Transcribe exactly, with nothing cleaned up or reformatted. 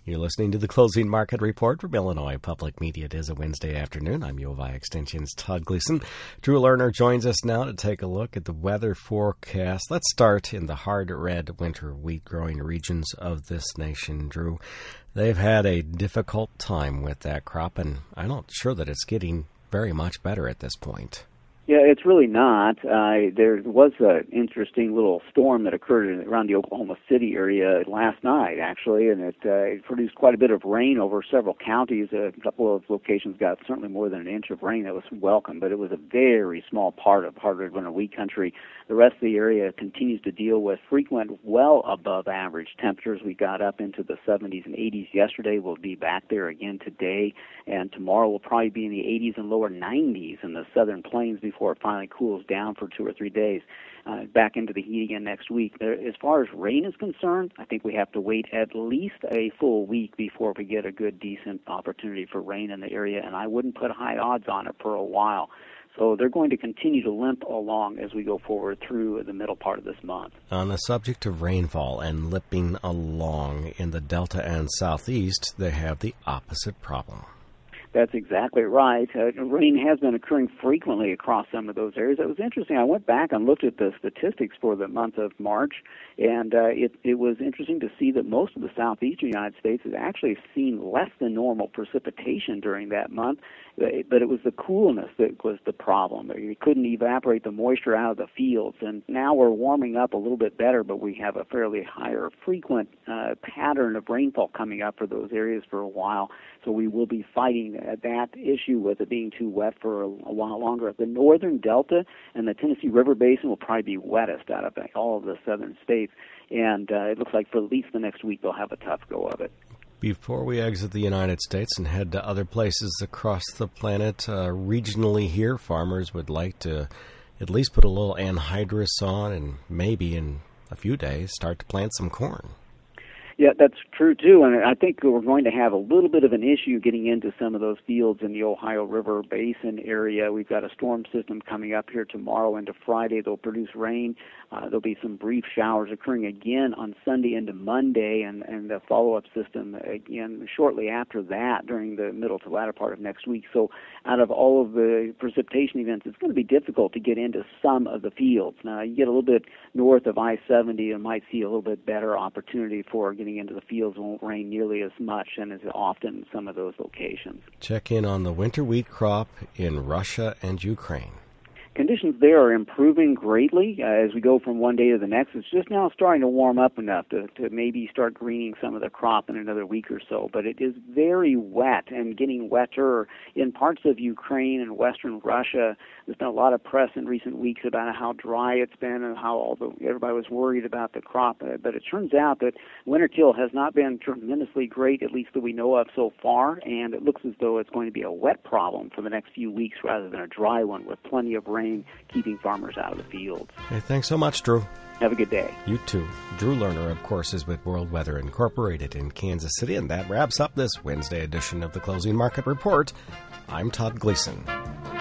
You're listening to the Closing Market Report from Illinois Public Media. It is a Wednesday afternoon. I'm U of I Extension's Todd Gleason. Drew Lerner joins us now to take a look at the weather forecast. Let's start in the hard red winter wheat growing regions of this nation, Drew. They've had a difficult time with that crop, and I'm not sure that it's getting very much better at this point. Yeah, it's really not. Uh, there was an interesting little storm that occurred around the Oklahoma City area last night, actually, and it, uh, it produced quite a bit of rain over several counties. A couple of locations got certainly more than an inch of rain. That was welcome, but it was a very small part of hard red winter wheat country. The rest of the area continues to deal with frequent, well above average temperatures. We got up into the seventies and eighties yesterday. We'll be back there again today, and tomorrow we'll probably be in the eighties and lower nineties in the southern plains before it finally cools down for two or three days. Uh, back into the heat again next week. There, as far as rain is concerned, I think we have to wait at least a full week before we get a good, decent opportunity for rain in the area, and I wouldn't put high odds on it for a while. So they're going to continue to limp along as we go forward through the middle part of this month. On the subject of rainfall and limping along in the Delta and Southeast, they have the opposite problem. That's exactly right. Uh, rain has been occurring frequently across some of those areas. It was interesting. I went back and looked at the statistics for the month of March, and uh, it, it was interesting to see that most of the southeastern United States has actually seen less than normal precipitation during that month, but it was the coolness that was the problem. You couldn't evaporate the moisture out of the fields, and now we're warming up a little bit better, but we have a fairly higher frequent uh, pattern of rainfall coming up for those areas for a while, so we will be fighting uh, that issue with it being too wet for a, a while longer. The northern Delta and the Tennessee River Basin will probably be wettest out of all of the southern states, and uh, it looks like for at least the next week they'll have a tough go of it. Before we exit the United States and head to other places across the planet, uh, regionally here, farmers would like to at least put a little anhydrous on and maybe in a few days start to plant some corn. Yeah, that's true, too, and I think we're going to have a little bit of an issue getting into some of those fields in the Ohio River Basin area. We've got a storm system coming up here tomorrow into Friday. They'll produce rain. Uh, there'll be some brief showers occurring again on Sunday into Monday, and, and the follow-up system again shortly after that during the middle to latter part of next week. So out of all of the precipitation events, it's going to be difficult to get into some of the fields. Now, you get a little bit north of I seventy and might see a little bit better opportunity for getting into the fields. Won't rain nearly as much and as often in some of those locations. Check in on the winter wheat crop in Russia and Ukraine. Conditions there are improving greatly uh, as we go from one day to the next. It's just now starting to warm up enough to, to maybe start greening some of the crop in another week or so. But it is very wet and getting wetter in parts of Ukraine and western Russia. There's been a lot of press in recent weeks about how dry it's been and how although everybody was worried about the crop. Uh, but it turns out that winter kill has not been tremendously great, at least that we know of so far. And it looks as though it's going to be a wet problem for the next few weeks rather than a dry one with plenty of rain keeping farmers out of the fields. Hey, thanks so much, Drew. Have a good day. You too. Drew Lerner, of course, is with World Weather Incorporated in Kansas City, and that wraps up this Wednesday edition of the Closing Market Report. I'm Todd Gleason.